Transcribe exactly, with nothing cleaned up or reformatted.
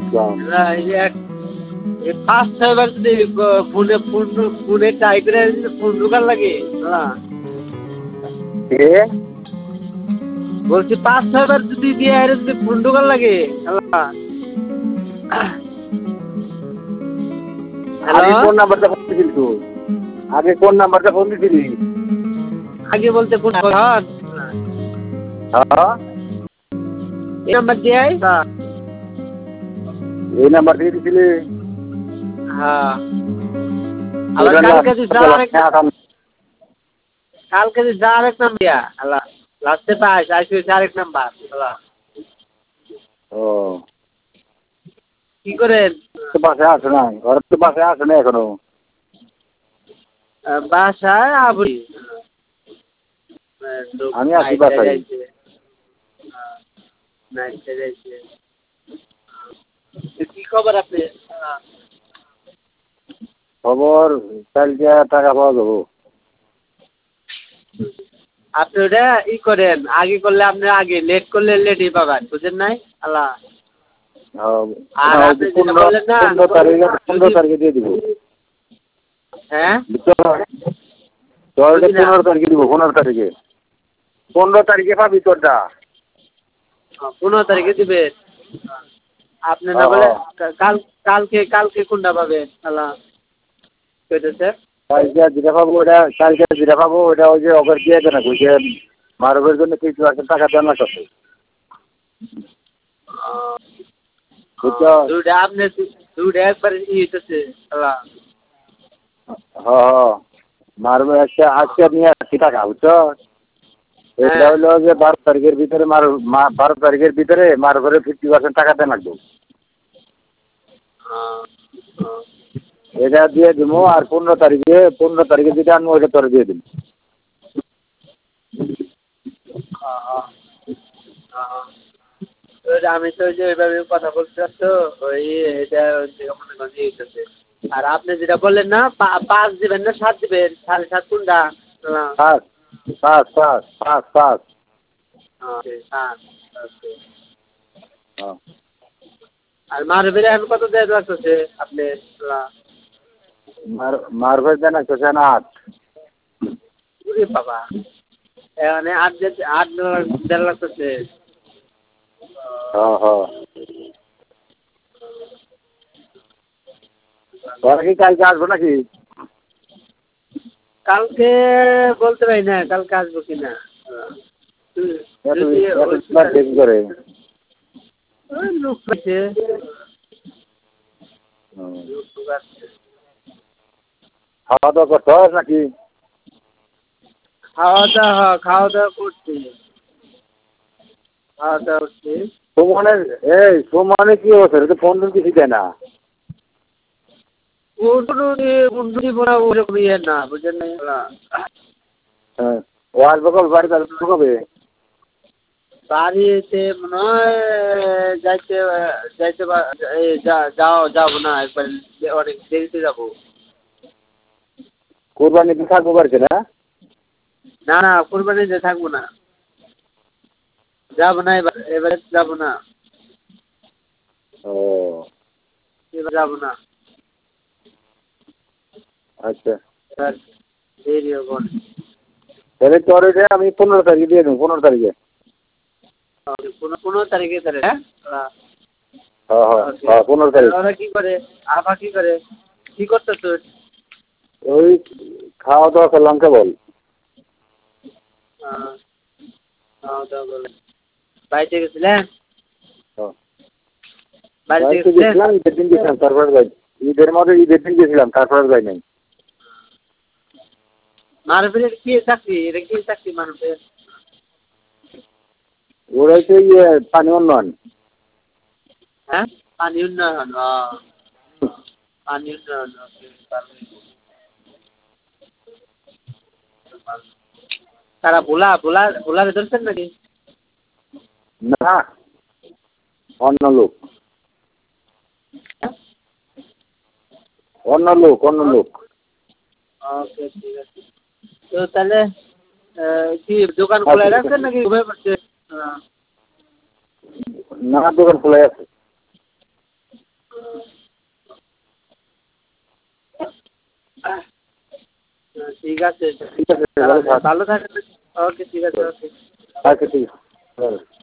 আসসালাম। না, এই যে এক এই পাঁচ ছয় বার যদি গ- ফোনে ফোন ফোনে ট্রাই করে ফোন ঢোকার লাগে না, কে? বলছি পাঁচ ছয় বার যদি দিয়ে আরে যদি ফোন ঢোকার লাগে হ্যালো। আগে কোন নাম্বারটা ফোন দিছিলি তুই? আগে কোন নাম্বারটা ফোন দিছিলি? আগে বলতে কোন হন হ্যাঁ, এই নাম্বার দিয়ে না। এই নাম্বার দিয়ে দিছিলি? হ্যাঁ, আবার ওটা কালকে last দিস কত আরেক টাকা? কালকে দিস আরেক নাম্বার দিয়া হ্যালো, লাস্টে পাইস আসবে আরেক নাম্বার হ্যালো। ও, কি করেন? তো বাসায় আসে না, ঘর তো বাসায় আসে না এখনো। আহ, বাসায় আবরি আমি আছি বাসায়। কি খবর আপনি? খবর কালকে টাকা পাওয়া যাবো। আপনি ওটা ই করেন, আগে করলে আপনি আগে, লেট করলে লেটই পাবেন, বুঝেন নাই আল্লাহ। আর হ্যাঁ, আপনি যেটা পনেরো বললেন না, পনেরো তারিখে পনেরো যদি তারিখে দিয়ে দিব। হ্যাঁ তোরটা বুঝি না, পনেরো তারিখে দিব, পনেরো তারিখে পনেরো তারিখে পাবি তোরটা। পনেরো তারিখে দিবেন আপনি, না হ্যাঁ বলে হ্যাঁ, কাল কালকে কালকে কোনটা পাবেন আল্লাহ কেটেছে। কালকে যেটা পাবো ওটা, কালকে যেটা পাবো ওটা ওই যে অফার দিয়ে দেয় না, ওই যে মারবের জন্য কিছু একটা টাকা দেওয়া না করছে, বুঝছো? দুটা আপনি দুটা একবার ই হইতেছে আল্লাহ। হ্যাঁ হ্যাঁ, মারবে একটা আজকে নিয়ে আসছি টাকা, বুঝছো? এটা হ্যাঁ, হইলো যে বারো তারিখের ভিতরে মার মা- বারো তারিখের ভিতরে মারবের ফিফটি পার্সেন্ট টাকা দেওয়া লাগবে। আহ, আহ, এটা দিয়ে দিব, আর পনেরো তারিখে পনেরো তারিখে যেটা আনবো ওইটা তোরে দিয়ে দিব। আহ, আহ। তো আমি তো যে ওইভাবে কথা বলছিলাম তো ওই এটা হচ্ছে মনে করেন ই হইতেছে। আর আপনি যেটা বললেন না পা- পাঁচ দিবেন না সাত দিবেন, সাড়ে সাত কোনটা আল্লাহ। পাঁচ পাঁচ পাঁচ পাঁচ পাঁচ। ওকে, হ্যাঁ, ওকে। হ্যাঁ, আর মারবেলে এখন কত দেওয়া লাগতেছে আপনি আল্লাহ? মার মারবের দেন একটা সেন আট। ওরে বাবা, এখানে আট যে- আট দেড় লাগতেছে। হ্যাঁ হ্যাঁ, তোরা কি কালকে আসবো নাকি? কালকে বলতে পারি না কালকে আসবো কিনা। এত যদি এত ওই দেরি করে? ওই লোক পাইছে, হুম। লোক টোক আসছে। খাওয়া দাওয়া করতে হয় নাকি? খাওয়া দাওয়া খাওয়া দাওয়া করছি, খাওয়া দাওয়া করছি। সুমনের এই সুমনের কি অবস্থা? এটা তো ফোন টোন কিছু দেয় না। উন্ডুরি উন্ডুরি বোনা ওরকম ইয়ে না, বুঝলেন না আল্লাহ। হ্যাঁ, ও আসবে কবে? বাড়িতে আসবে কবে? বাড়িতে মনে হয় যাইতে যাইতে পা- এই যা- যাও যাবো না একবার, অনেক দেরিতে যাবো। কোরবানি দিন থাকবো বাড়িতে না? না না, কোরবানিতে থাকবো না, যাবো না এবার, এবারে যাবো না, ও এবার যাবো না, আচ্ছা, এবার দেরি হবো অনেক। তাহলে তোর ওইটা আমি পনেরো তারিখে দিয়ে দেবো, পনেরো তারিখে। পনেরো পনেরো তারিখে তাহলে হ্যাঁ আহ, হ্যাঁ হ্যাঁ ওকে। হ্যাঁ, পনেরো তারিখ। ওরা কি করে, আভা কি করে, কি করতো তোর? ওই খাওয়া দাওয়া করলাম কেবল। আহ, খাওয়া দাওয়া বলে বাড়িতে গেছিলেন, হ্যাঁ, বাড়িতে বাড়িতে গেছিলেন। গেছিলাম, ঈদের দিন গেছিলাম, তারপরে যাই। ঈদের মধ্যে ঈদের দিন গেছিলাম, তারপরে যাই নাই। মারুফের কি চাকরি, এটা কি চাকরি মারুফের? ওরা হচ্ছে ইয়ে পানি উন্নয়ন। হ্যাঁ, পানি উন্নয়ন, আহ, পানি উন্নয়ন, okay, ভালো। তারা ভোলা ভোলা ভোলারে ধরছেন নাকি? না, অন্য লোক, অন্য লোক, অন্য লোক। ওকে, ঠিক আছে। তো তাহলে আহ, কি দোকান খোলা রাখছেন নাকি ঘুমিয়ে পড়ছে? আহ, না, দোকান খোলা আছে। ঠিক আছে ঠিক আছে, ভালো থাক। ভালো থাকেন। ওকে ঠিক আছে, ওকে। আচ্ছা ঠিক আছে।